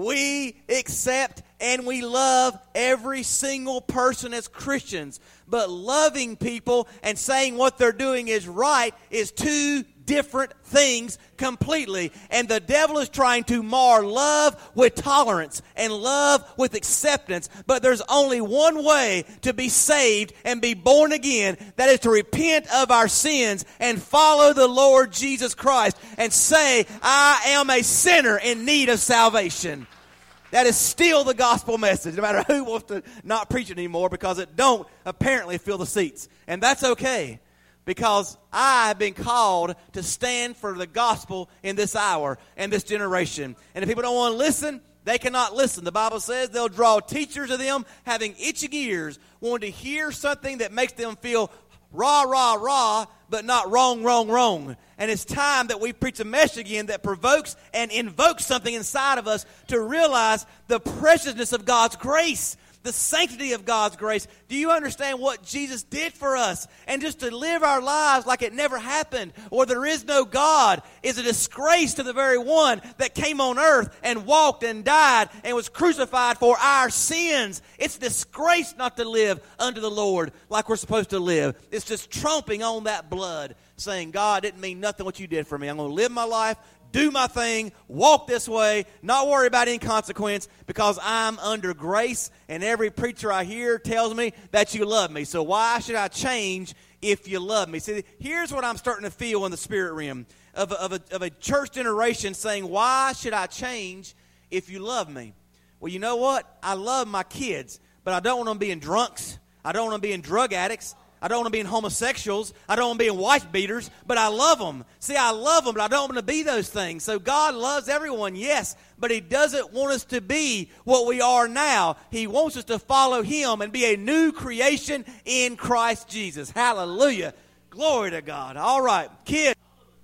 We accept and we love every single person as Christians. But loving people and saying what they're doing is right is two different things completely. And the devil is trying to mar love with tolerance and love with acceptance. But there's only one way to be saved and be born again. That is to repent of our sins and follow the Lord Jesus Christ and say, I am a sinner in need of salvation. That is still the gospel message, no matter who wants to not preach it anymore, because it don't apparently fill the seats. And that's okay, because I have been called to stand for the gospel in this hour and this generation. And if people don't want to listen, they cannot listen. The Bible says they'll draw teachers to them having itching ears, wanting to hear something that makes them feel rah, rah, rah, but not wrong, wrong, wrong. And it's time that we preach a message again that provokes and invokes something inside of us to realize the preciousness of God's grace, the sanctity of God's grace. Do you understand what Jesus did for us? And just to live our lives like it never happened or there is no God is a disgrace to the very one that came on earth and walked and died and was crucified for our sins. It's a disgrace not to live unto the Lord like we're supposed to live. It's just tromping on that blood, saying, God, didn't mean nothing what you did for me. I'm going to live my life, do my thing, walk this way, not worry about any consequence, because I'm under grace, and every preacher I hear tells me that you love me. So why should I change if you love me? See, here's what I'm starting to feel in the spirit realm of a church generation saying, why should I change if you love me? Well, you know what? I love my kids, but I don't want them being drunks. I don't want them being drug addicts. I don't want to be in homosexuals. I don't want to be in wife beaters, but I love them. See, I love them, but I don't want to be those things. So God loves everyone, yes, but He doesn't want us to be what we are now. He wants us to follow Him and be a new creation in Christ Jesus. Hallelujah. Glory to God. All right, kids.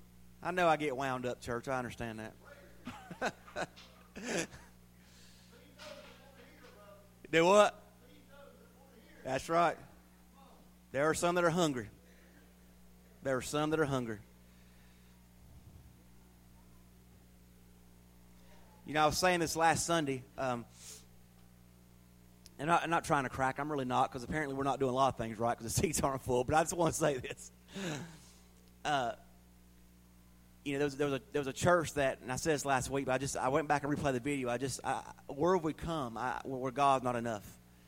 I know I get wound up, church. I understand that. Do what? That's right. There are some that are hungry. There are some that are hungry. You know, I was saying this last Sunday, and I'm not trying to crack. I'm really not, because apparently we're not doing a lot of things right because the seats aren't full. But I just want to say this. You know, there was a church that, and I said this last week, but I went back and replayed the video. Where have we come? Where God's not enough.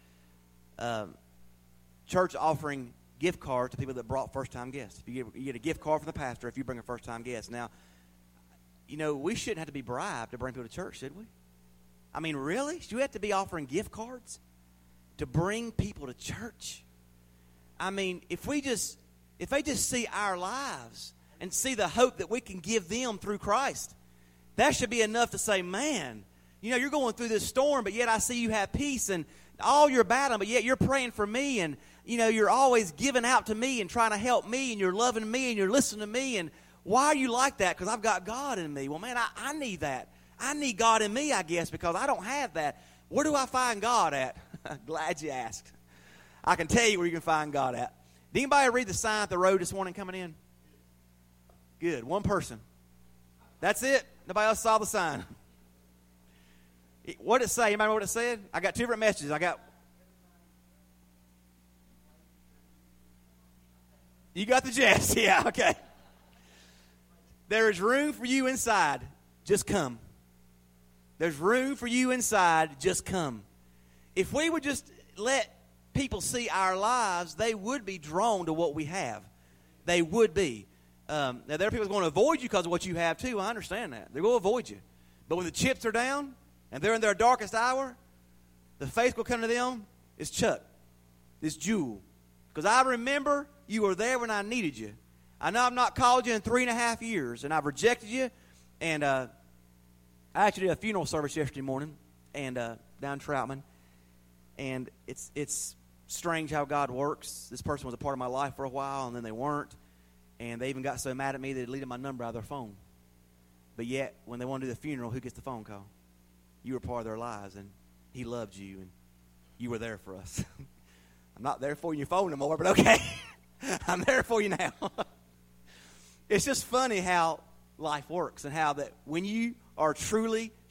Church offering gift cards to people that brought first-time guests. You get a gift card from the pastor if you bring a first-time guest. Now, you know, we shouldn't have to be bribed to bring people to church, should we? I mean, really? Should we have to be offering gift cards to bring people to church? I mean, if they just see our lives and see the hope that we can give them through Christ, that should be enough to say, man, you know, you're going through this storm, but yet I see you have peace, and all you're battling, but yet you're praying for me, and you know, you're always giving out to me and trying to help me, and you're loving me, and you're listening to me. And why are you like that? Because I've got God in me. Well, man, I need that. I need God in me, I guess, because I don't have that. Where do I find God at? Glad you asked. I can tell you where you can find God at. Did anybody read the sign at the road this morning coming in? Good. One person. That's it. Nobody else saw the sign. What did it say? Anybody know what it said? I got two different messages. You got the gist. Yeah, okay. There is room for you inside. Just come. There's room for you inside. Just come. If we would just let people see our lives, they would be drawn to what we have. They would be. Now, there are people going to avoid you because of what you have, too. I understand that. They will avoid you. But when the chips are down and they're in their darkest hour, the faith will come to them. It's Chuck. It's Jewel. Because I remember you were there when I needed you. I know I've not called you in 3.5 years, and I've rejected you. And I actually did a funeral service yesterday morning, and down Troutman. And it's strange how God works. This person was a part of my life for a while, and then they weren't. And they even got so mad at me they deleted my number out of their phone. But yet, when they want to do the funeral, who gets the phone call? You were part of their lives, and He loved you, and you were there for us. I'm not there for you in your phone anymore, but okay. I'm there for you now. It's just funny how life works, and how that when you are truly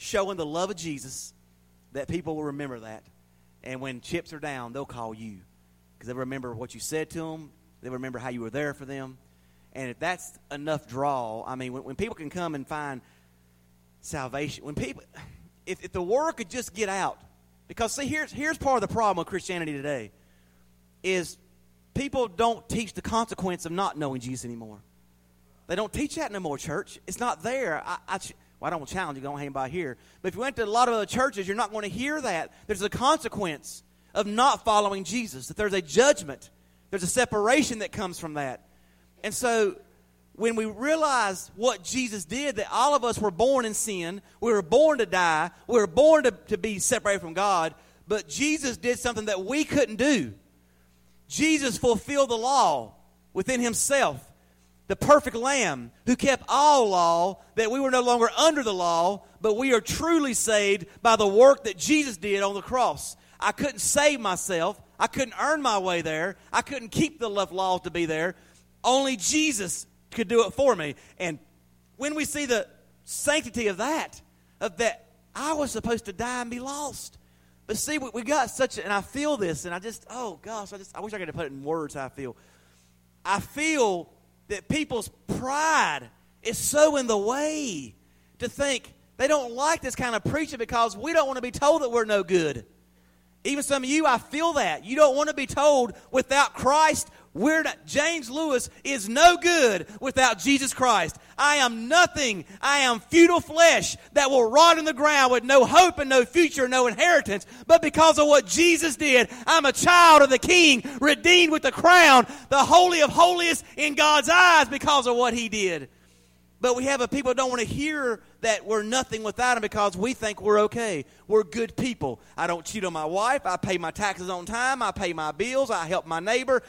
showing the love of Jesus, that people will remember that. And when chips are down, they'll call you because they remember what you said to them. They remember how you were there for them. And if that's enough draw, I mean, when people can come and find salvation, when people, if the word could just get out, because see, here's part of the problem with Christianity today, is people don't teach the consequence of not knowing Jesus anymore. They don't teach that no more, church. It's not there. I don't want to challenge you. Don't hang by here. But if you went to a lot of other churches, you're not going to hear that. There's a consequence of not following Jesus, that there's a judgment. There's a separation that comes from that. And so when we realize what Jesus did, that all of us were born in sin, we were born to die, we were born to be separated from God, but Jesus did something that we couldn't do. Jesus fulfilled the law within himself, the perfect Lamb who kept all law, that we were no longer under the law, but we are truly saved by the work that Jesus did on the cross. I couldn't save myself. I couldn't earn my way there. I couldn't keep the law to be there. Only Jesus could do it for me. And when we see the sanctity of that, I was supposed to die and be lost. But see, we got such, and I feel this, and I wish I could have put it in words how I feel. I feel that people's pride is so in the way to think they don't like this kind of preaching because we don't want to be told that we're no good. Even some of you, I feel that. You don't want to be told without Christ, James Lewis is no good without Jesus Christ. I am nothing. I am futile flesh that will rot in the ground with no hope and no future, no inheritance. But because of what Jesus did, I'm a child of the King, redeemed with the crown, the holy of holiest in God's eyes because of what he did. But we have a people who don't want to hear that we're nothing without him because we think we're okay. We're good people. I don't cheat on my wife. I pay my taxes on time. I pay my bills. I help my neighbor.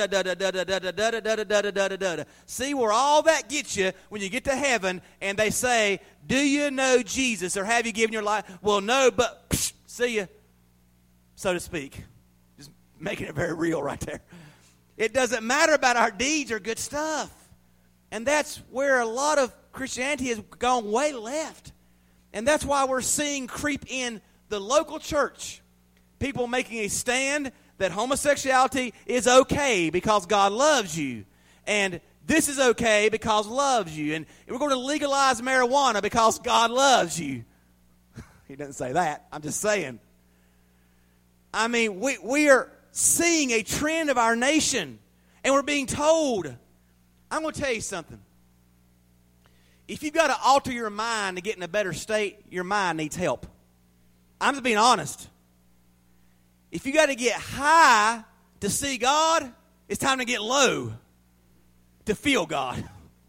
See where all that gets you when you get to heaven and they say, do you know Jesus or have you given your life? Well, no, but see you, so to speak. Just making it very real right there. It doesn't matter about our deeds or good stuff. And that's where a lot of Christianity has gone way left. And that's why we're seeing creep in the local church people making a stand that homosexuality is okay because God loves you. And this is okay because God loves you. And we're going to legalize marijuana because God loves you. He doesn't say that. I'm just saying. I mean, we are seeing a trend of our nation. And we're being told, I'm going to tell you something. If you've got to alter your mind to get in a better state, your mind needs help. I'm just being honest. If you got to get high to see God, it's time to get low to feel God.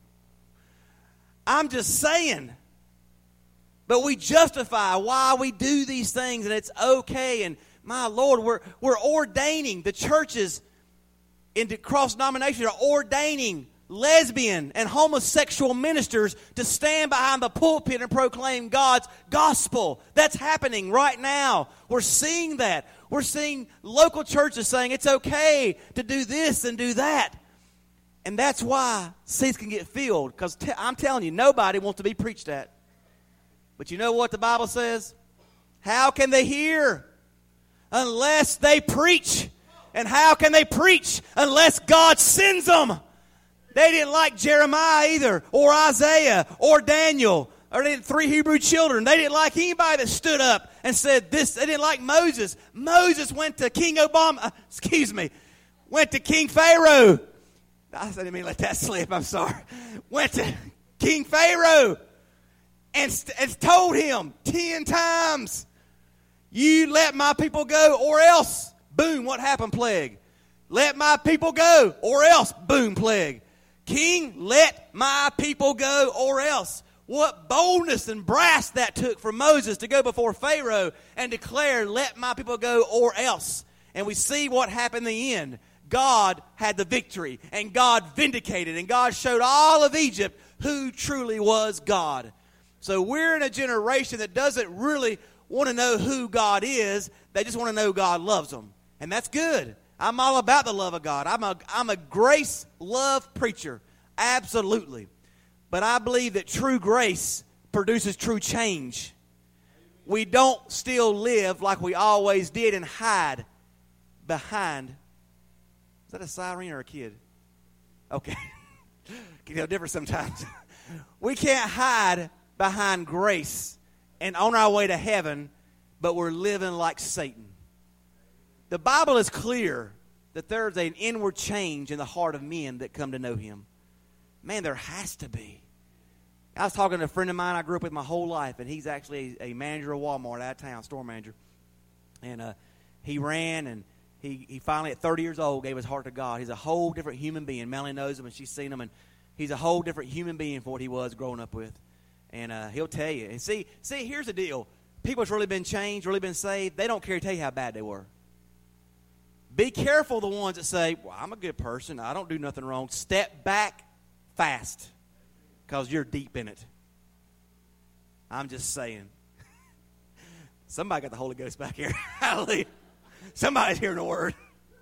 I'm just saying. But we justify why we do these things, and it's okay. And my Lord, we're ordaining. The churches in cross-denominations are ordaining lesbian and homosexual ministers to stand behind the pulpit and proclaim God's gospel. That's happening right now. We're seeing that. We're seeing local churches saying it's okay to do this and do that. And that's why seats can get filled, because I'm telling you, nobody wants to be preached at. But you know what the Bible says? How can they hear unless they preach? And how can they preach unless God sends them? They didn't like Jeremiah either, or Isaiah, or Daniel, or the 3 Hebrew children. They didn't like anybody that stood up and said this. They didn't like Moses. Moses went to King went to King Pharaoh. I didn't mean to let that slip, I'm sorry. Went to King Pharaoh and told him 10 times, you let my people go or else. Boom, what happened? Plague. Let my people go or else. Boom, plague. King, let my people go or else. What boldness and brass that took for Moses to go before Pharaoh and declare, let my people go or else. And we see what happened in the end. God had the victory, and God vindicated, and God showed all of Egypt who truly was God. So we're in a generation that doesn't really want to know who God is. They just want to know God loves them. And that's good. I'm all about the love of God. I'm a grace love preacher. Absolutely. But I believe that true grace produces true change. we don't still live like we always did and hide behind. Is that a siren or a kid? Okay. Can tell different sometimes. We can't hide behind grace and on our way to heaven, but we're living like Satan. The Bible is clear that there's an inward change in the heart of men that come to know Him. Man, there has to be. I was talking to a friend of mine I grew up with my whole life, and he's actually a manager of Walmart out of town, store manager. And he ran, and he finally, at 30 years old, gave his heart to God. He's a whole different human being. Melanie knows him, and she's seen him, and he's a whole different human being from what he was growing up with. And he'll tell you. And see, here's the deal. People that's really been changed, really been saved, they don't care to tell you how bad they were. Be careful the ones that say, well, I'm a good person. I don't do nothing wrong. Step back fast because you're deep in it. I'm just saying. Somebody got the Holy Ghost back here. Hallelujah. Somebody's hearing the word.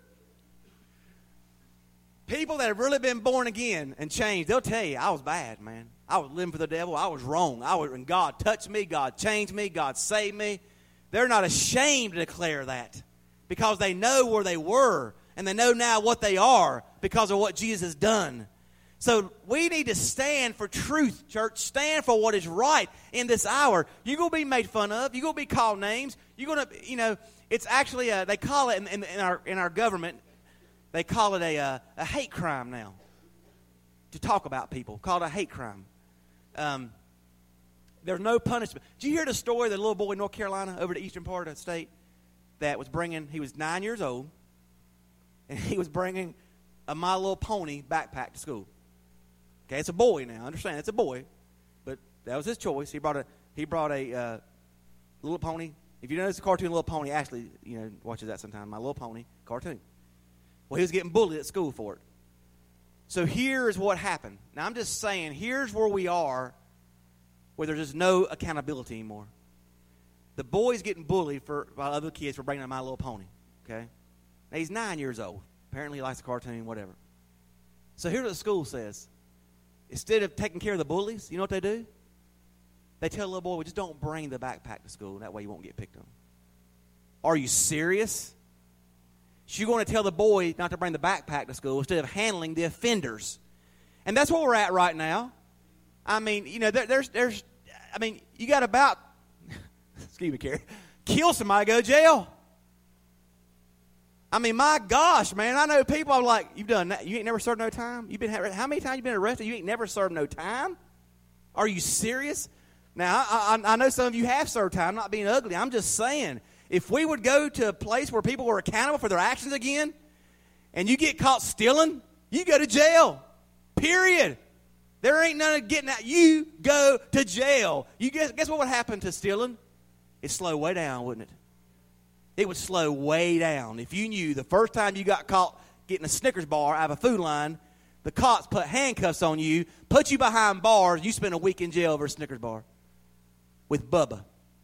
People that have really been born again and changed, they'll tell you, I was bad, man. I was living for the devil. I was wrong. And God touched me. God changed me. God saved me. They're not ashamed to declare that because they know where they were and they know now what they are because of what Jesus has done. So we need to stand for truth, church. Stand for what is right in this hour. You're going to be made fun of. You're going to be called names. You're going to, it's actually, they call it in our government, they call it a hate crime now to talk about people. Called a hate crime. There's no punishment. Did you hear the story of the little boy in North Carolina over the eastern part of the state that was he was 9 years old, and he was bringing a My Little Pony backpack to school. Okay, it's a boy now. Understand, it's a boy, but that was his choice. He brought a Little Pony. If you notice the cartoon Little Pony, Ashley, watches that sometime. My Little Pony cartoon. Well, he was getting bullied at school for it. So here's what happened. Now, I'm just saying, here's where we are, where there's just no accountability anymore. The boy's getting bullied by other kids for bringing a My Little Pony. Okay, now he's 9 years old. Apparently, he likes the cartoon, whatever. So here's what the school says. Instead of taking care of the bullies, you know what they do? They tell the little boy, well, just don't bring the backpack to school. That way you won't get picked on. Are you serious? You're going to tell the boy not to bring the backpack to school instead of handling the offenders. And that's where we're at right now. I mean, you got about, excuse me, Carrie, kill somebody, go to jail. I mean, my gosh, man, I know people, I'm like, you've done that. You ain't never served no time? How many times you been arrested? You ain't never served no time? Are you serious? Now, I know some of you have served time, not being ugly. I'm just saying, if we would go to a place where people were accountable for their actions again, and you get caught stealing, you go to jail. Period. There ain't none of getting out. You go to jail. You guess what would happen to stealing? It'd slow way down, wouldn't it? It would slow way down. If you knew the first time you got caught getting a Snickers bar out of a food line, the cops put handcuffs on you, put you behind bars, you spend a week in jail over a Snickers bar with Bubba.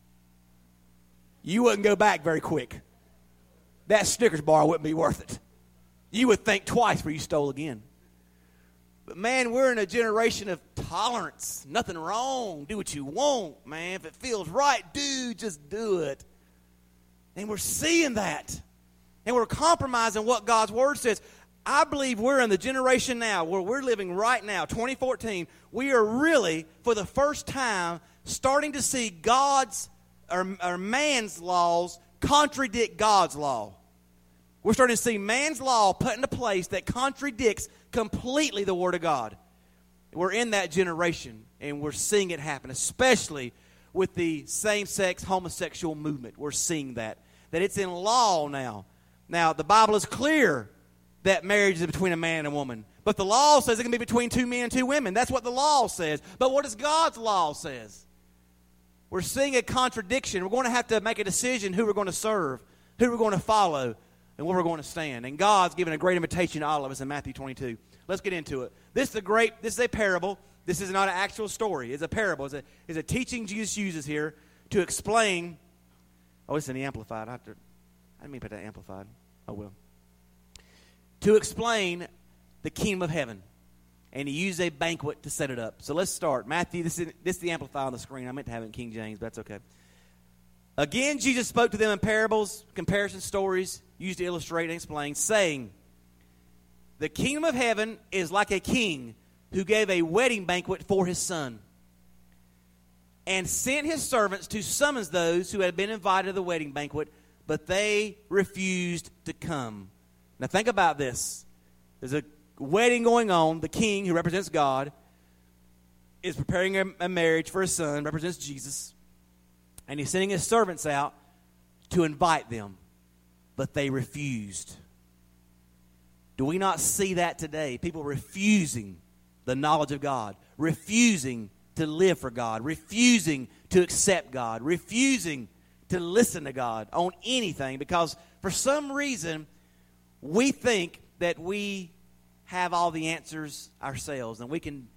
You wouldn't go back very quick. That Snickers bar wouldn't be worth it. You would think twice before you stole again. But, man, we're in a generation of tolerance. Nothing wrong. Do what you want, man. If it feels right, just do it. And we're seeing that. And we're compromising what God's Word says. I believe we're in the generation now where we're living right now, 2014. We are really, for the first time, starting to see God's or man's laws contradict God's law. We're starting to see man's law put into place that contradicts completely the Word of God. We're in that generation, and we're seeing it happen, especially with the same-sex homosexual movement. We're seeing that it's in law now. Now, the Bible is clear that marriage is between a man and a woman. But the law says it can be between two men and two women. That's what the law says. But what does God's law says? We're seeing a contradiction. We're going to have to make a decision who we're going to serve, who we're going to follow, and where we're going to stand. And God's given a great invitation to all of us in Matthew 22. Let's get into it. This is a parable. This is not an actual story. It's a parable. It's a teaching Jesus uses here to explain. Oh, it's in the Amplified. I didn't mean to put that Amplified. Oh, well. To explain the kingdom of heaven. And he used a banquet to set it up. So let's start. Matthew, this is the Amplified on the screen. I meant to have it in King James, but that's okay. Again, Jesus spoke to them in parables, comparison stories, used to illustrate and explain, saying, the kingdom of heaven is like a king who gave a wedding banquet for his son, and sent his servants to summons those who had been invited to the wedding banquet, but they refused to come. Now think about this. There's a wedding going on. The king, who represents God, is preparing a marriage for his son, represents Jesus. And he's sending his servants out to invite them, but they refused. Do we not see that today? People refusing the knowledge of God, refusing to live for God, refusing to accept God, refusing to listen to God on anything, because for some reason we think that we have all the answers ourselves and we can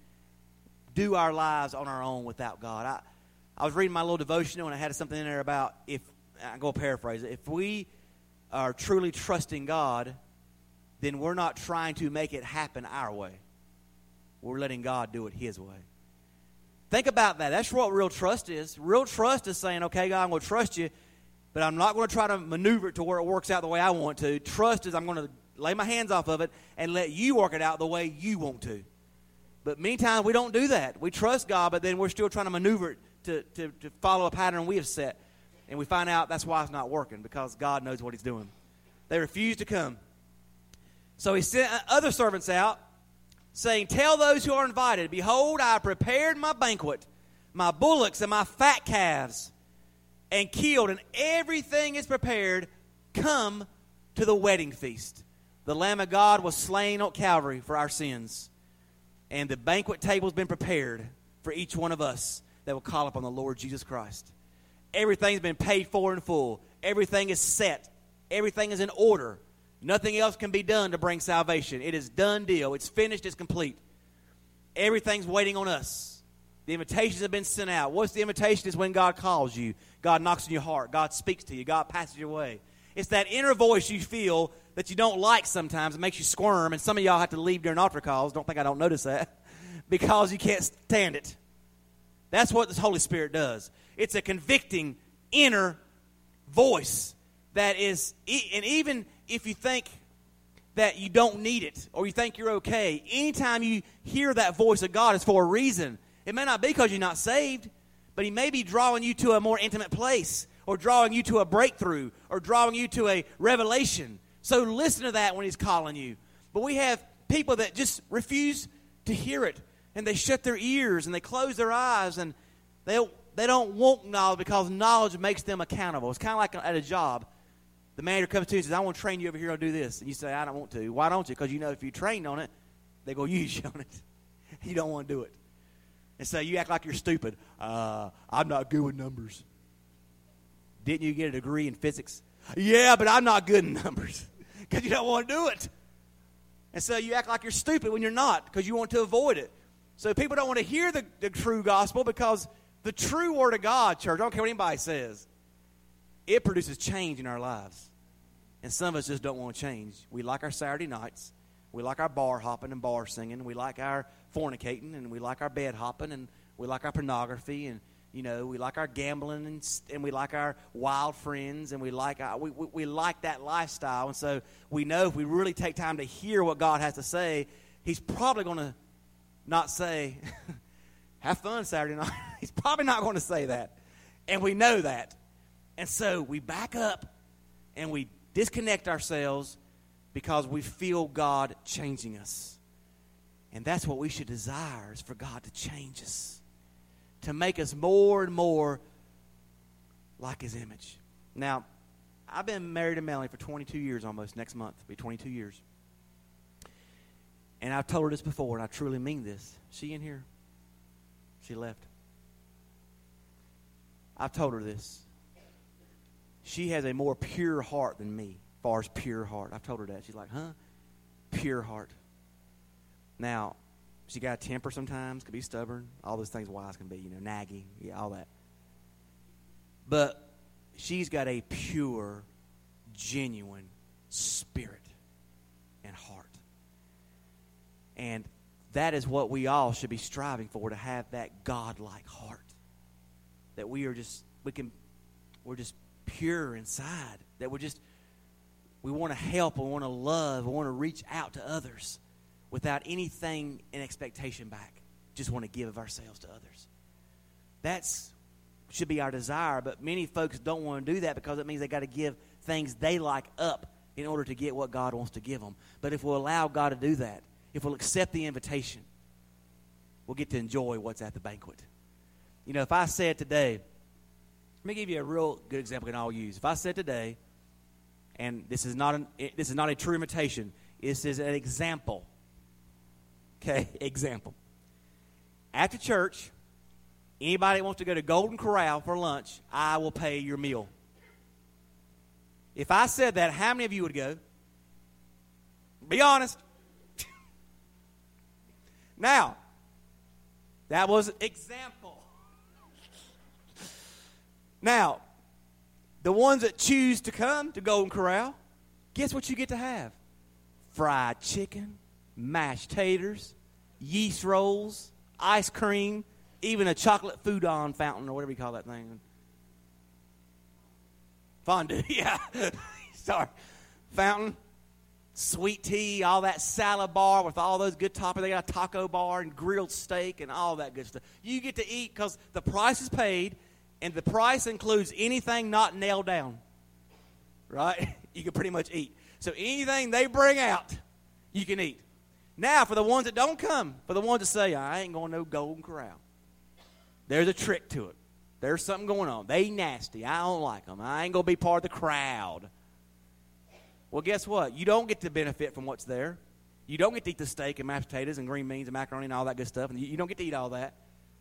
do our lives on our own without God. I was reading my little devotional, and I had something in there about, if I'm going to paraphrase it, if we are truly trusting God, then we're not trying to make it happen our way. We're letting God do it His way. Think about that. That's what real trust is. Real trust is saying, okay, God, I'm going to trust you, but I'm not going to try to maneuver it to where it works out the way I want to. Trust is I'm going to lay my hands off of it and let you work it out the way you want to. But many times we don't do that. We trust God, but then we're still trying to maneuver it to follow a pattern we have set. And we find out that's why it's not working, because God knows what He's doing. They refuse to come. So He sent other servants out, saying, tell those who are invited, behold, I have prepared my banquet, my bullocks and my fat calves, and killed, and everything is prepared. Come to the wedding feast. The Lamb of God was slain on Calvary for our sins, and the banquet table has been prepared for each one of us that will call upon the Lord Jesus Christ. Everything's been paid for in full. Everything is set. Everything is in order. Nothing else can be done to bring salvation. It is done deal. It's finished. It's complete. Everything's waiting on us. The invitations have been sent out. What's the invitation? Is when God calls you. God knocks on your heart. God speaks to you. God passes your way. It's that inner voice you feel that you don't like sometimes. It makes you squirm. And some of y'all have to leave during altar calls. Don't think I don't notice that. Because you can't stand it. That's what the Holy Spirit does. It's a convicting inner voice that is, and even if you think that you don't need it or you think you're okay, anytime you hear that voice of God, it's for a reason. It may not be because you're not saved, but He may be drawing you to a more intimate place, or drawing you to a breakthrough, or drawing you to a revelation. So listen to that when He's calling you. But we have people that just refuse to hear it, and they shut their ears and they close their eyes, and they don't want knowledge because knowledge makes them accountable. It's kind of like at a job. The manager comes to you and says, I want to train you over here to do this. And you say, I don't want to. Why don't you? Because you know if you trained on it, they're going to use you on it. You don't want to do it. And so you act like you're stupid. I'm not good with numbers. Didn't you get a degree in physics? Yeah, but I'm not good in numbers. Because you don't want to do it. And so you act like you're stupid when you're not, because you want to avoid it. So people don't want to hear the true gospel, because the true word of God, church, I don't care what anybody says, it produces change in our lives. And some of us just don't want to change. We like our Saturday nights. We like our bar hopping and bar singing. We like our fornicating, and we like our bed hopping, and we like our pornography, and we like our gambling, and we like our wild friends, and we like that lifestyle. And so we know if we really take time to hear what God has to say, He's probably going to not say, have fun Saturday night. He's probably not going to say that. And we know that. And so we back up and we disconnect ourselves because we feel God changing us. And that's what we should desire, is for God to change us, to make us more and more like His image. Now, I've been married to Melanie for 22 years almost. Next month will be 22 years. And I've told her this before, and I truly mean this. She in here? She left. I've told her this. She has a more pure heart than me, as far as pure heart. I've told her that. She's like, huh? Pure heart. Now, she got a temper sometimes, could be stubborn. All those things wives can be, naggy, all that. But she's got a pure, genuine spirit and heart. And that is what we all should be striving for, to have that God-like heart. That we can we're just pure inside, that we want to help, we want to love, we want to reach out to others without anything in expectation back. Just want to give of ourselves to others. That's should be our desire, but many folks don't want to do that because it means they got to give things they like up in order to get what God wants to give them. But if we'll allow God to do that, if we'll accept the invitation, we'll get to enjoy what's at the banquet. You know, if I said today, let me give you a real good example that I'll use. If I said today, and this is not a true imitation, this is an example. Okay, example. After church, anybody that wants to go to Golden Corral for lunch, I will pay your meal. If I said that, how many of you would go? Be honest. Now, that was an example. Now, the ones that choose to come to Golden Corral, guess what you get to have? Fried chicken, mashed taters, yeast rolls, ice cream, even a chocolate fondant fountain or whatever you call that thing. Fondue, yeah. Sorry. Fountain, sweet tea, all that salad bar with all those good toppings. They got a taco bar and grilled steak and all that good stuff. You get to eat because the price is paid, and the price includes anything not nailed down. Right? You can pretty much eat. So anything they bring out, you can eat. Now, for the ones that don't come, for the ones that say, I ain't going to no Golden Corral, there's a trick to it. There's something going on. They nasty. I don't like them. I ain't going to be part of the crowd. Well, guess what? You don't get to benefit from what's there. You don't get to eat the steak and mashed potatoes and green beans and macaroni and all that good stuff. And you don't get to eat all that.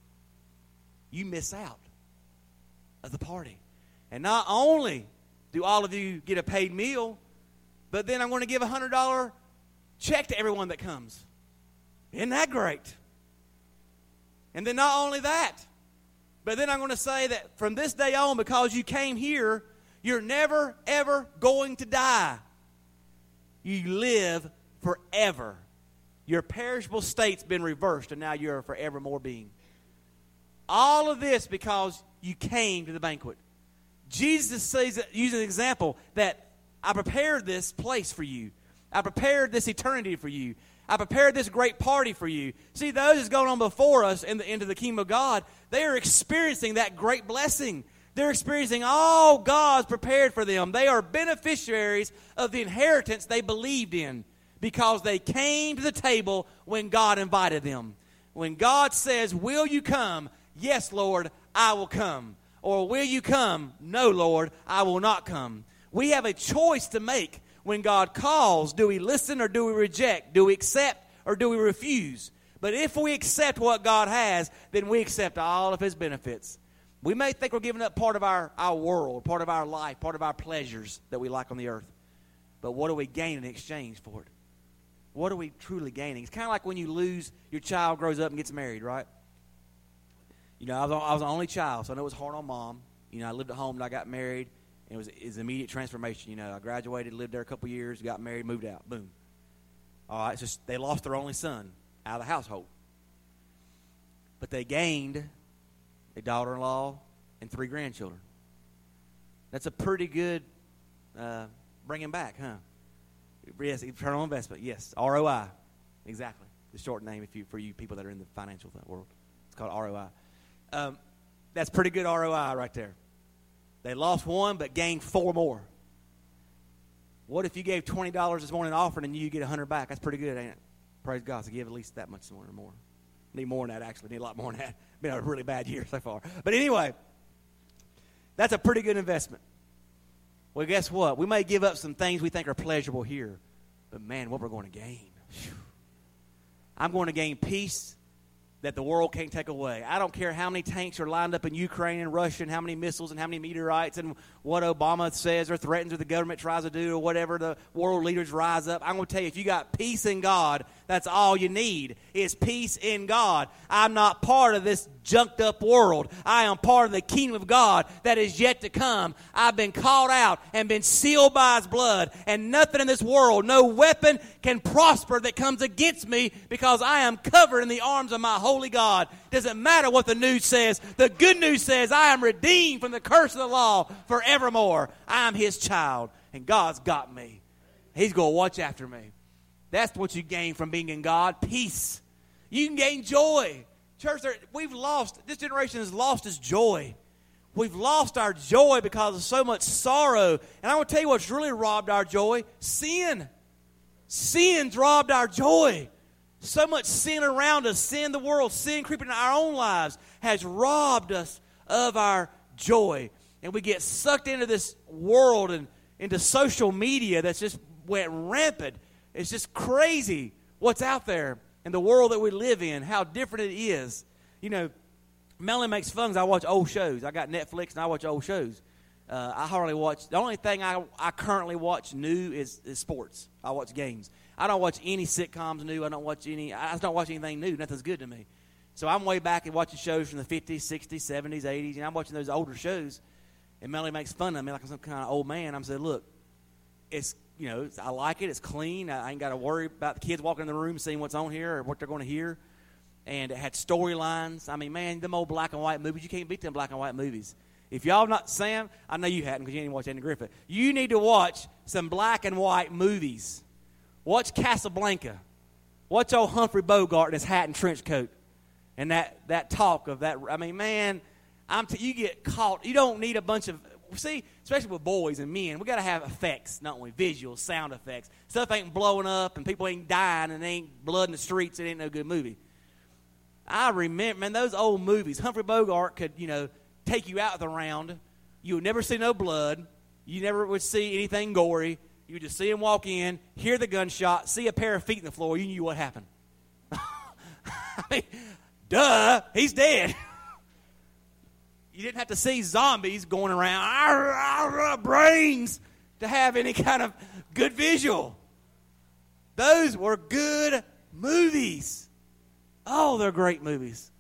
You miss out of the party. And not only do all of you get a paid meal, but then I'm going to give a $100 check to everyone that comes. Isn't that great? And then not only that, but then I'm going to say that from this day on, because you came here, you're never, ever going to die. You live forever. Your perishable state's been reversed, and now you're a forevermore being. All of this because you came to the banquet. Jesus says, using an example, that I prepared this place for you. I prepared this eternity for you. I prepared this great party for you. See, those that's going on before us into the kingdom of God, they are experiencing that great blessing. They're experiencing all God's prepared for them. They are beneficiaries of the inheritance they believed in because they came to the table when God invited them. When God says, will you come? Yes, Lord, I will come. Or will you come? No, Lord, I will not come. We have a choice to make. When God calls, do we listen or do we reject? Do we accept or do we refuse? But if we accept what God has, then we accept all of His benefits. We may think we're giving up part of our world, part of our life, part of our pleasures that we like on the earth. But what do we gain in exchange for it? What are we truly gaining? It's kind of like when you lose, your child grows up and gets married, right? You know, I was the only child, so I know it was hard on Mom. You know, I lived at home and I got married. And it was immediate transformation. You know, I graduated, lived there a couple years, got married, moved out. Boom. All right, so they lost their only son out of the household. But they gained a daughter-in-law and 3 grandchildren. That's a pretty good bringing back, huh? Yes, return on investment. Yes, ROI. Exactly. The short name for you people that are in the financial world. It's called ROI. That's pretty good ROI right there. They lost 1 but gained 4 more. What if you gave $20 this morning offering and you get 100 back? That's pretty good, ain't it? Praise God. So give at least that much this morning or more. Need more than that, actually. Need a lot more than that. Been a really bad year so far. But anyway, that's a pretty good investment. Well, guess what? We may give up some things we think are pleasurable here. But, man, what we're going to gain. Whew. I'm going to gain peace that the world can't take away. I don't care how many tanks are lined up in Ukraine and Russia and how many missiles and how many meteorites and what Obama says or threatens or the government tries to do or whatever the world leaders rise up. I'm going to tell you, if you got peace in God, That's all you need is peace in God. I'm not part of this junked up world. I am part of the kingdom of God that is yet to come. I've been called out and been sealed by His blood, and nothing in this world, no weapon can prosper that comes against me, because I am covered in the arms of my holy God. Doesn't matter what the news says. The good news says I am redeemed from the curse of the law forevermore. I am His child, and God's got me. He's going to watch after me. That's what you gain from being in God, peace. You can gain joy. Church, this generation has lost its joy. We've lost our joy because of so much sorrow. And I want to tell you what's really robbed our joy: sin. Sin's robbed our joy. So much sin around us, sin in the world, sin creeping in our own lives has robbed us of our joy. And we get sucked into this world and into social media that's just went rampant. It's just crazy what's out there in the world that we live in, how different it is. You know, Melanie makes fun because I watch old shows. I got Netflix and I watch old shows. I hardly watch. The only thing I currently watch new is sports. I watch games. I don't watch any sitcoms new. I don't watch anything new. Nothing's good to me. So I'm way back and watching shows from the 50s, 60s, 70s, 80s, and I'm watching those older shows. And Melanie makes fun of me like I'm some kind of old man. I'm saying, look, I like it. It's clean. I ain't got to worry about the kids walking in the room seeing what's on here or what they're going to hear. And it had storylines. I mean, man, them old black and white movies, you can't beat them black and white movies. If y'all not, Sam, I know you hadn't because you didn't watch Andy Griffith. You need to watch some black and white movies. Watch Casablanca. Watch old Humphrey Bogart in his hat and trench coat. And that talk of that. I mean, man, you get caught. You don't need a bunch of, see, especially with boys and men, we got to have effects, don't we? Visuals, sound effects. Stuff ain't blowing up and people ain't dying and ain't blood in the streets. It ain't no good movie. I remember, man, those old movies. Humphrey Bogart could, take you out of the round. You would never see no blood. You never would see anything gory. You would just see him walk in, hear the gunshot, see a pair of feet in the floor. You knew what happened. I mean, duh, he's dead. You didn't have to see zombies going around, brains, to have any kind of good visual. Those were good movies. Oh, they're great movies.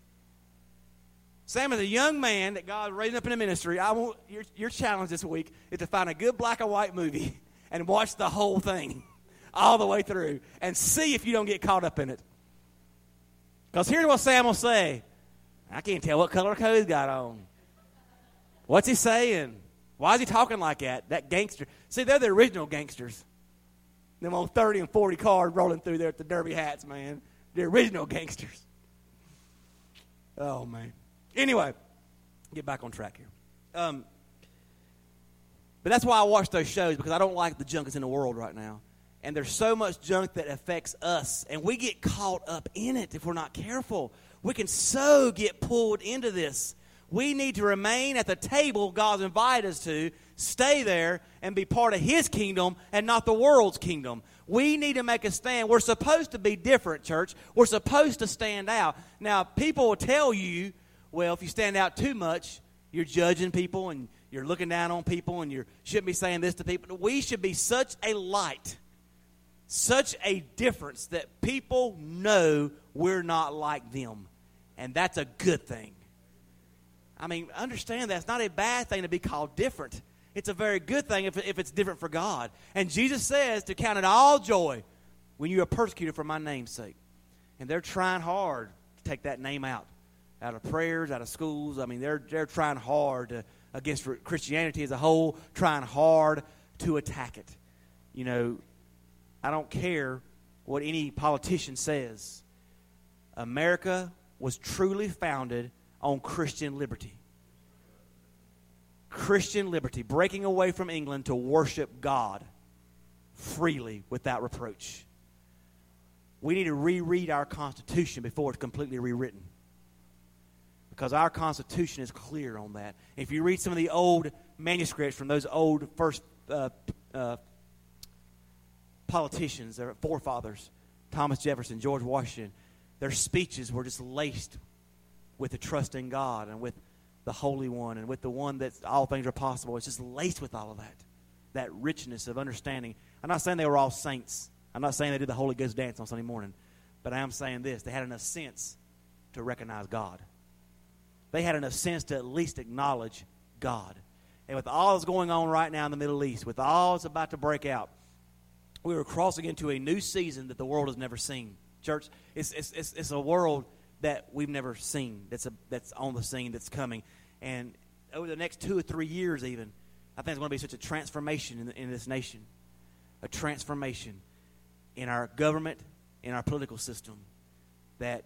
Sam, as a young man that God raised up in the ministry, I want your challenge this week is to find a good black and white movie and watch the whole thing all the way through and see if you don't get caught up in it. Because here's what Sam will say. I can't tell what color coat he's got on. What's he saying? Why is he talking like that? That gangster. See, they're the original gangsters. Them on 30 and 40 cars rolling through there at the derby hats, man. The original gangsters. Oh, man. Anyway, get back on track here. But that's why I watch those shows, because I don't like the junk that's in the world right now. And there's so much junk that affects us, and we get caught up in it if we're not careful. We can so get pulled into this. We need to remain at the table God's invited us to, stay there, and be part of His kingdom and not the world's kingdom. We need to make a stand. We're supposed to be different, church. We're supposed to stand out. Now, people will tell you, well, if you stand out too much, you're judging people and you're looking down on people and you shouldn't be saying this to people. We should be such a light, such a difference that people know we're not like them. And that's a good thing. I mean, understand that. It's not a bad thing to be called different. It's a very good thing if it's different for God. And Jesus says to count it all joy when you are persecuted for my name's sake. And they're trying hard to take that name out of prayers, out of schools. I mean, they're trying hard against Christianity as a whole, trying hard to attack it. I don't care what any politician says. America was truly founded on Christian liberty. Christian liberty, breaking away from England to worship God freely without reproach. We need to reread our Constitution before it's completely rewritten, because our Constitution is clear on that. If you read some of the old manuscripts from those old first politicians, their forefathers, Thomas Jefferson, George Washington, their speeches were just laced with the trust in God and with the Holy One and with the one that all things are possible. It's just laced with all of that richness of understanding. I'm not saying they were all saints. I'm not saying they did the Holy Ghost dance on Sunday morning. But I am saying this. They had enough sense to recognize God. They had enough sense to at least acknowledge God. And with all that's going on right now in the Middle East, with all that's about to break out, we were crossing into a new season that the world has never seen. Church, it's a world that we've never seen that's on the scene, that's coming. And over the next 2 or 3 years even, I think it's going to be such a transformation in this nation. A transformation in our government, in our political system, that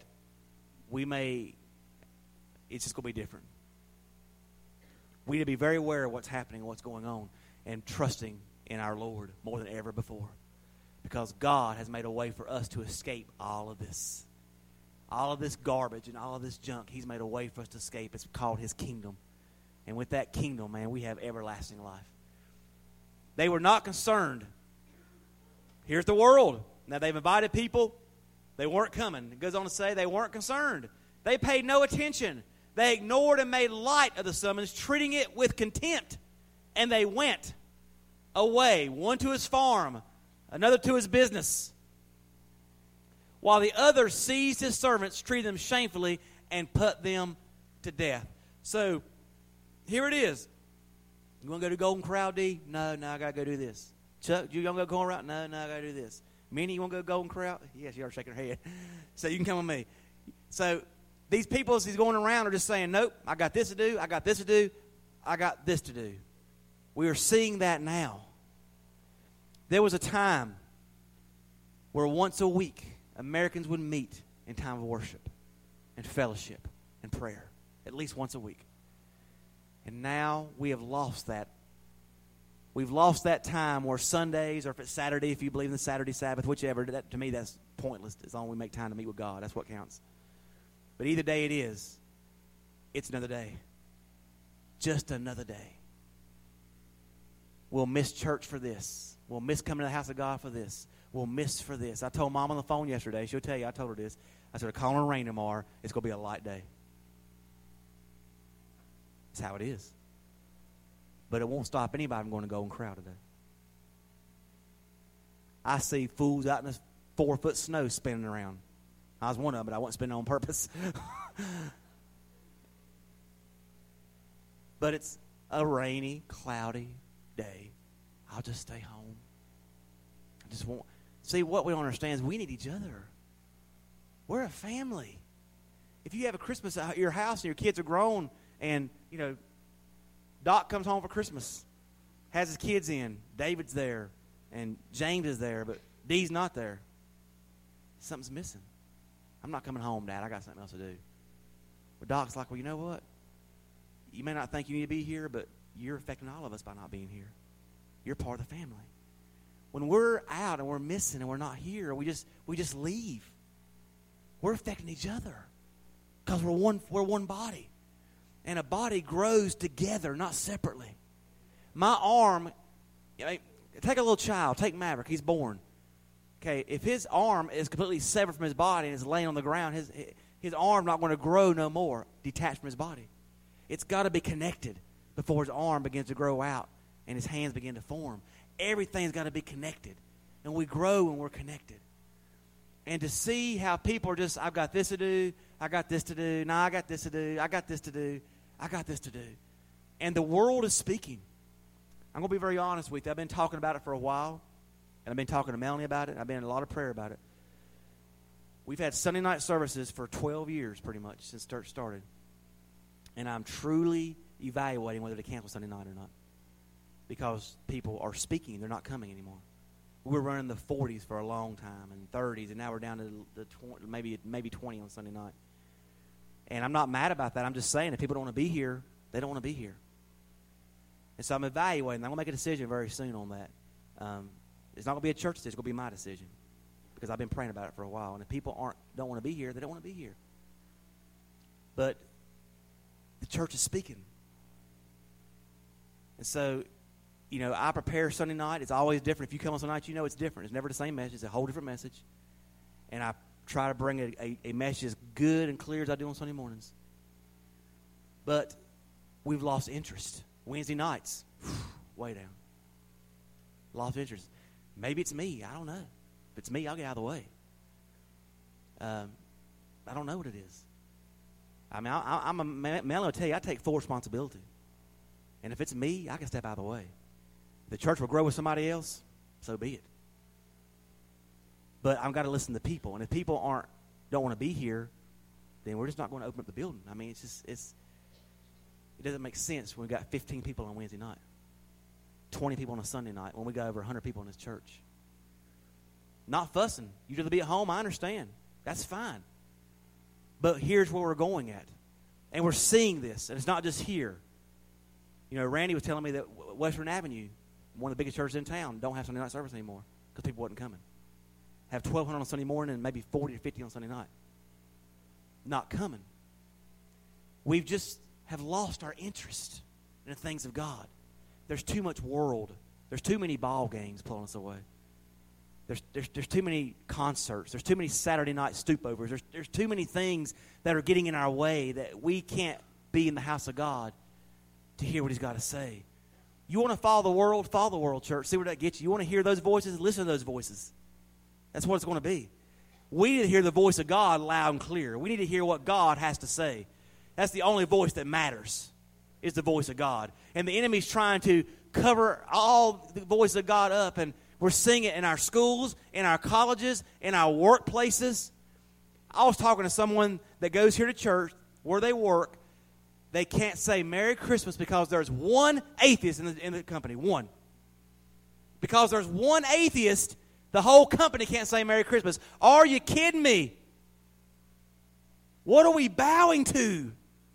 it's just going to be different. We need to be very aware of what's happening and what's going on and trusting in our Lord more than ever before. Because God has made a way for us to escape all of this. All of this garbage and all of this junk, He's made a way for us to escape. It's called His kingdom. And with that kingdom, man, we have everlasting life. They were not concerned. Here's the world. Now, they've invited people. They weren't coming. It goes on to say they weren't concerned. They paid no attention. They ignored and made light of the summons, treating it with contempt. And they went away, one to his farm, another to his business, while the other seized his servants, treated them shamefully, and put them to death. So, here it is. You want to go to Golden Corral, D? No, I got to go do this. Chuck, you want to go Golden Corral? No, I got to do this. Minnie, you want to go Golden Corral? Yes, you are shaking her head. So, you can come with me. So, these people as he's going around are just saying, nope, I got this to do, I got this to do, I got this to do. We are seeing that now. There was a time where once a week Americans would meet in time of worship and fellowship and prayer, at least once a week. And now we have lost that. We've lost that time where Sundays, or if it's Saturday, if you believe in the Saturday Sabbath, whichever, that, to me that's pointless. As long as we make time to meet with God, that's what counts. But either day it is, it's another day. Just another day. We'll miss church for this. We'll miss coming to the house of God for this. We'll miss for this. I told Mom on the phone yesterday. She'll tell you, I told her this. I said, calling it rain tomorrow. It's going to be a light day. It's how it is. But it won't stop anybody from going to Golden Corral today. I see fools out in this 4-foot snow spinning around. I was one of them, but I wasn't spinning on purpose. But it's a rainy, cloudy day. I'll just stay home. I just won't. See, what we don't understand is we need each other. We're a family. If you have a Christmas at your house and your kids are grown and, Doc comes home for Christmas, has his kids in, David's there, and James is there, but Dee's not there. Something's missing. I'm not coming home, Dad. I got something else to do. But Doc's like, well, you know what? You may not think you need to be here, but you're affecting all of us by not being here. You're part of the family. When we're out and we're missing and we're not here, we just leave. We're affecting each other because we're one body. And a body grows together, not separately. My arm, take a little child, take Maverick, he's born. Okay, if his arm is completely severed from his body and is laying on the ground, his arm not going to grow no more, detached from his body. It's got to be connected before his arm begins to grow out and his hands begin to form. Everything's got to be connected. And we grow when we're connected. And to see how people are just, I've got this to do, I got this to do, I got this to do, I got this to do, I got this to do. And the world is speaking. I'm going to be very honest with you. I've been talking about it for a while. And I've been talking to Melanie about it. I've been in a lot of prayer about it. We've had Sunday night services for 12 years pretty much since church started. And I'm truly evaluating whether to cancel Sunday night or not. Because people are speaking. They're not coming anymore. We were running the 40s for a long time and 30s. And now we're down to the 20, maybe 20 on Sunday night. And I'm not mad about that. I'm just saying if people don't want to be here, they don't want to be here. And so I'm evaluating. I'm going to make a decision very soon on that. It's not going to be a church decision. It's going to be my decision because I've been praying about it for a while. And if people don't want to be here, they don't want to be here. But the church is speaking. And so, I prepare Sunday night. It's always different. If you come on Sunday night, it's different. It's never the same message. It's a whole different message. And I try to bring a message as good and clear as I do on Sunday mornings. But we've lost interest. Wednesday nights, way down. Lost interest. Maybe it's me. I don't know. If it's me, I'll get out of the way. I don't know what it is. I mean, I'm a man. I'll tell you, I take full responsibility. And if it's me, I can step out of the way. If the church will grow with somebody else, so be it. But I've got to listen to people. And if people don't want to be here, then we're just not going to open up the building. I mean, it doesn't make sense when we've got 15 people on Wednesday night, 20 people on a Sunday night, when we got over 100 people in this church. Not fussing. You'd rather be at home, I understand. That's fine. But here's where we're going at. And we're seeing this. And it's not just here. You know, Randy was telling me that Western Avenue, one of the biggest churches in town, don't have Sunday night service anymore because people wasn't coming. Have 1,200 on Sunday morning and maybe 40 or 50 on Sunday night. Not coming. We've just have lost our interest in the things of God. There's too much world. There's too many ball games pulling us away. There's too many concerts. There's too many Saturday night stopovers. There's too many things that are getting in our way that we can't be in the house of God to hear what He's got to say. You want to follow the world, church. See where that gets you. You want to hear those voices? Listen to those voices. That's what it's going to be. We need to hear the voice of God loud and clear. We need to hear what God has to say. That's the only voice that matters, is the voice of God. And the enemy's trying to cover all the voice of God up, and we're seeing it in our schools, in our colleges, in our workplaces. I was talking to someone that goes here to church, where they work. They can't say Merry Christmas because there's one atheist in the company. One. Because there's one atheist, the whole company can't say Merry Christmas. Are you kidding me? What are we bowing to?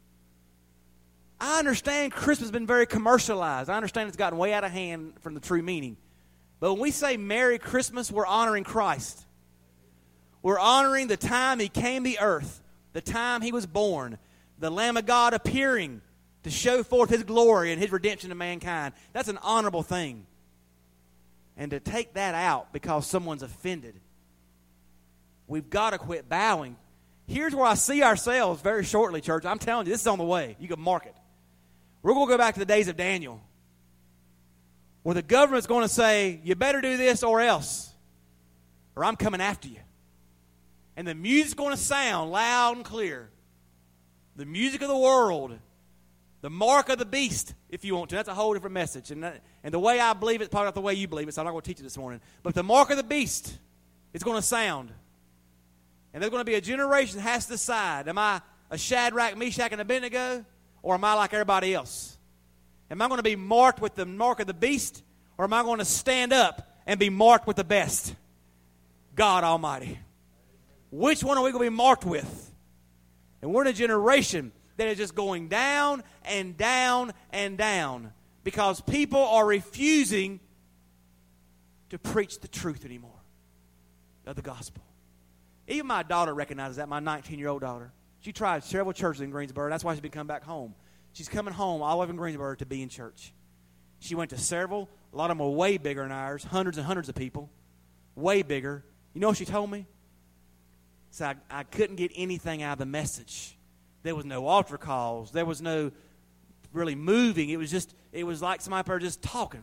I understand Christmas has been very commercialized. I understand it's gotten way out of hand from the true meaning. But when we say Merry Christmas, we're honoring Christ. We're honoring the time He came to the earth, the time He was born, the Lamb of God appearing to show forth His glory and His redemption to mankind. That's an honorable thing. And to take that out because someone's offended, we've got to quit bowing. Here's where I see ourselves very shortly, church. I'm telling you, this is on the way. You can mark it. We're going to go back to the days of Daniel, where the government's going to say, you better do this or else, or I'm coming after you. And the music's going to sound loud and clear. The music of the world, the mark of the beast, if you want to. That's a whole different message. And the way I believe it's probably not the way you believe it, so I'm not going to teach it this morning. But the mark of the beast is going to sound. And there's going to be a generation that has to decide, am I a Shadrach, Meshach, and Abednego, or am I like everybody else? Am I going to be marked with the mark of the beast, or am I going to stand up and be marked with the best? God Almighty. Which one are we going to be marked with? And we're in a generation that is just going down and down and down because people are refusing to preach the truth anymore of the gospel. Even my daughter recognizes that, my 19-year-old daughter. She tried several churches in Greensboro. That's why she's been coming back home. She's coming home all over in Greensboro to be in church. She went to several. A lot of them were way bigger than ours, hundreds and hundreds of people, way bigger. You know what she told me? So I couldn't get anything out of the message. There was no altar calls. There was no really moving. It was like somebody up there just talking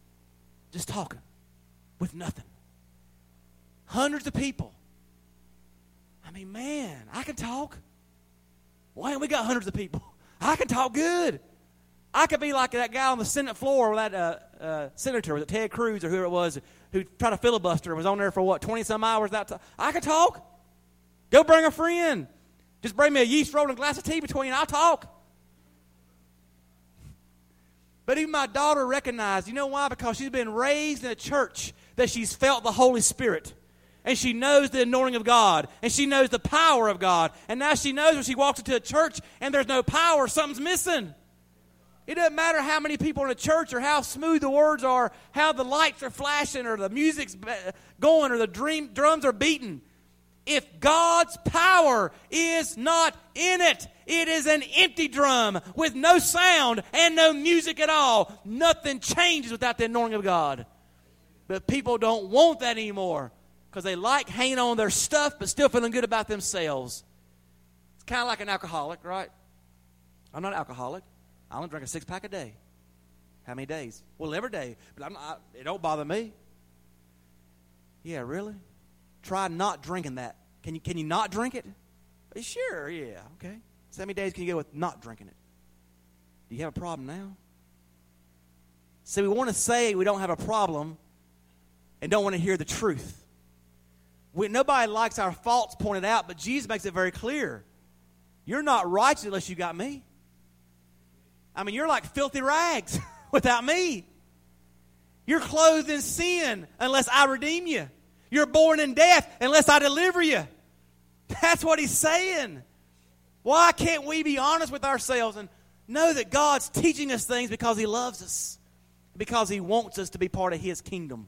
with nothing. Hundreds of people. I mean, man, I can talk. Why ain't we got hundreds of people? I can talk good. I could be like that guy on the Senate floor, that senator, was it Ted Cruz or whoever it was, who tried to filibuster and was on there for 20-some hours without I can talk. Go bring a friend. Just bring me a yeast roll and a glass of tea between, I'll talk. But even my daughter recognized, you know why? Because she's been raised in a church that she's felt the Holy Spirit. And she knows the anointing of God. And she knows the power of God. And now she knows when she walks into a church and there's no power, something's missing. It doesn't matter how many people in a church or how smooth the words are, how the lights are flashing or the music's going or the drums are beating. If God's power is not in it, it is an empty drum with no sound and no music at all. Nothing changes without the anointing of God. But people don't want that anymore because they like hanging on their stuff but still feeling good about themselves. It's kind of like an alcoholic, right? I'm not an alcoholic. I only drink a 6-pack a day. How many days? Well, every day. But it don't bother me. Yeah, really? Try not drinking that Can you not drink it? Sure, yeah, okay. So how many days can you go with not drinking it? Do you have a problem now? See, we want to say we don't have a problem and don't want to hear the truth. Nobody likes our faults pointed out, but Jesus makes it very clear. You're not righteous unless you got me. I mean, you're like filthy rags without me. You're clothed in sin unless I redeem you. You're born in death unless I deliver you. That's what he's saying. Why can't we be honest with ourselves and know that God's teaching us things because he loves us, because he wants us to be part of his kingdom?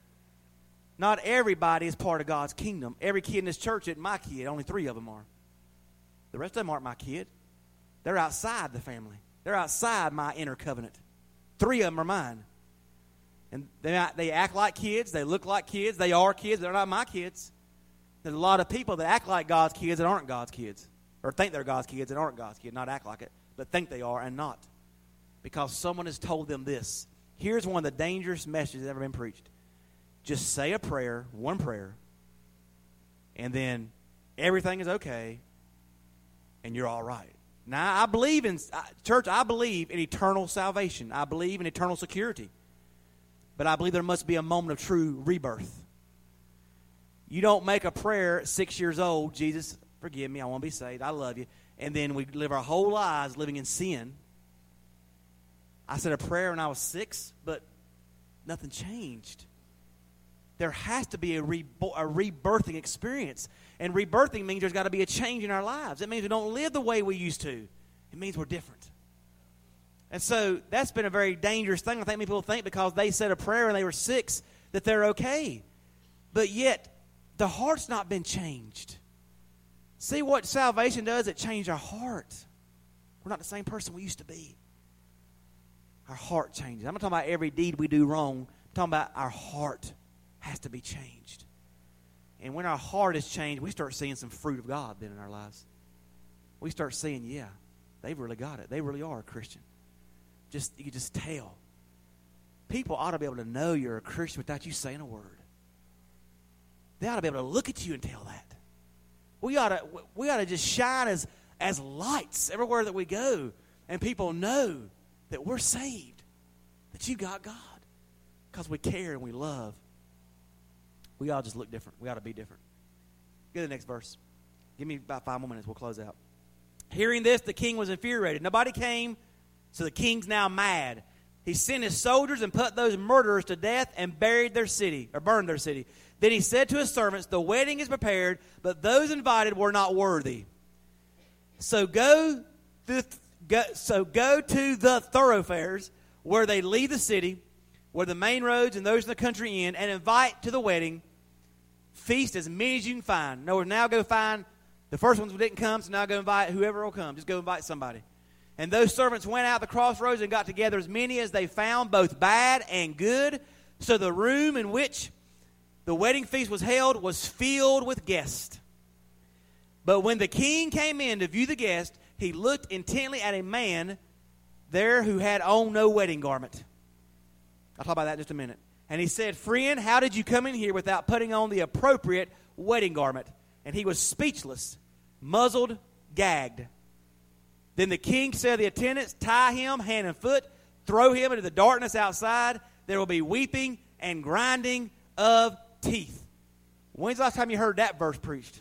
Not everybody is part of God's kingdom. Every kid in this church isn't my kid. Only 3 of them are. The rest of them aren't my kid. They're outside the family. They're outside my inner covenant. 3 of them are mine. And they act like kids. They look like kids. They are kids. They're not my kids. There's a lot of people that act like God's kids that aren't God's kids. Or think they're God's kids and aren't God's kids. Not act like it, but think they are and not. Because someone has told them this. Here's one of the dangerous messages that's ever been preached. Just say a prayer, one prayer, and then everything is okay, and you're all right. Now, I believe in, church, I believe in eternal salvation. I believe in eternal security. But I believe there must be a moment of true rebirth. You don't make a prayer at 6 years old, Jesus, forgive me, I want to be saved, I love you, and then we live our whole lives living in sin. I said a prayer when I was 6, but nothing changed. There has to be a rebirthing experience. And rebirthing means there's got to be a change in our lives. It means we don't live the way we used to. It means we're different. And so that's been a very dangerous thing. I think people think because they said a prayer when they were 6 that they're okay. But yet, the heart's not been changed. See what salvation does? It changed our heart. We're not the same person we used to be. Our heart changes. I'm not talking about every deed we do wrong. I'm talking about our heart has to be changed. And when our heart is changed, we start seeing some fruit of God then in our lives. We start seeing, yeah, they've really got it. They really are a Christian. You can just tell. People ought to be able to know you're a Christian without you saying a word. They ought to be able to look at you and tell that. We ought to just shine as lights everywhere that we go, and people know that we're saved, that you got God, because we care and we love. We all just look different. We ought to be different. Go to the next verse. Give me about 5 more minutes. We'll close out. Hearing this, the king was infuriated. Nobody came, so the king's now mad. He sent his soldiers and put those murderers to death and burned their city. Then he said to his servants, the wedding is prepared, but those invited were not worthy. So go to the thoroughfares where they leave the city, where the main roads and those in the country end, and invite to the wedding. Feast as many as you can find. No, now go find the first ones who didn't come, so now go invite whoever will come. Just go invite somebody. And those servants went out the crossroads and got together as many as they found, both bad and good. So the room in which the wedding feast was held was filled with guests. But when the king came in to view the guests, he looked intently at a man there who had on no wedding garment. I'll talk about that in just a minute. And he said, friend, how did you come in here without putting on the appropriate wedding garment? And he was speechless, muzzled, gagged. Then the king said to the attendants, tie him hand and foot, throw him into the darkness outside. There will be weeping and grinding of teeth. When's the last time you heard that verse preached?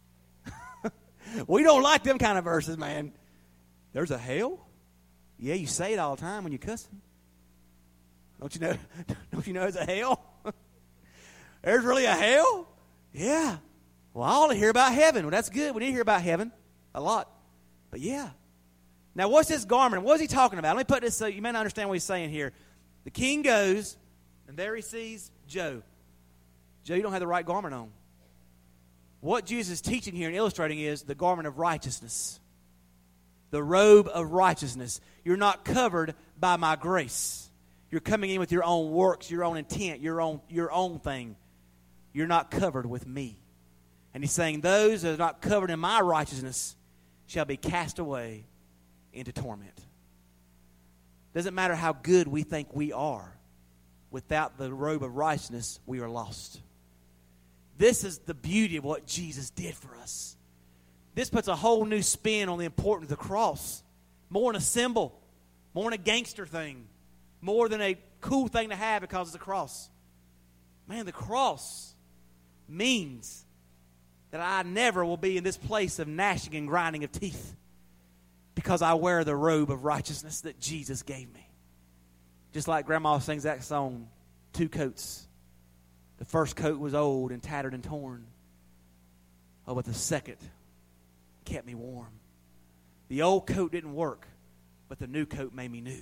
We don't like them kind of verses, man. There's a hell? Yeah, you say it all the time when you're cussing. Don't you know there's a hell? There's really a hell? Yeah. Well, I ought to hear about heaven. Well, that's good. We need to hear about heaven a lot. But yeah. Now, what's this garment? What is he talking about? Let me put this so you may not understand what he's saying here. The king goes, and there he sees Joe. Joe, you don't have the right garment on. What Jesus is teaching here and illustrating is the garment of righteousness. The robe of righteousness. You're not covered by my grace. You're coming in with your own works, your own intent, your own thing. You're not covered with me. And he's saying those that are not covered in my righteousness shall be cast away into torment. Doesn't matter how good we think we are. Without the robe of righteousness, we are lost. This is the beauty of what Jesus did for us. This puts a whole new spin on the importance of the cross. More than a symbol, more than a gangster thing, more than a cool thing to have because it's a cross. Man, the cross means that I never will be in this place of gnashing and grinding of teeth because I wear the robe of righteousness that Jesus gave me. Just like Grandma sings that song, 2 coats. The first coat was old and tattered and torn. Oh, but the second kept me warm. The old coat didn't work, but the new coat made me new.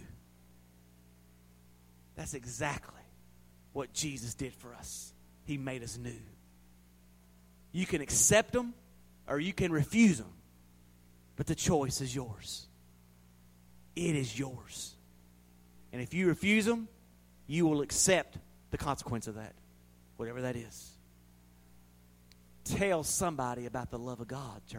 That's exactly what Jesus did for us. He made us new. You can accept them or you can refuse them, but the choice is yours. It is yours. And if you refuse them, you will accept the consequence of that, whatever that is. Tell somebody about the love of God, church.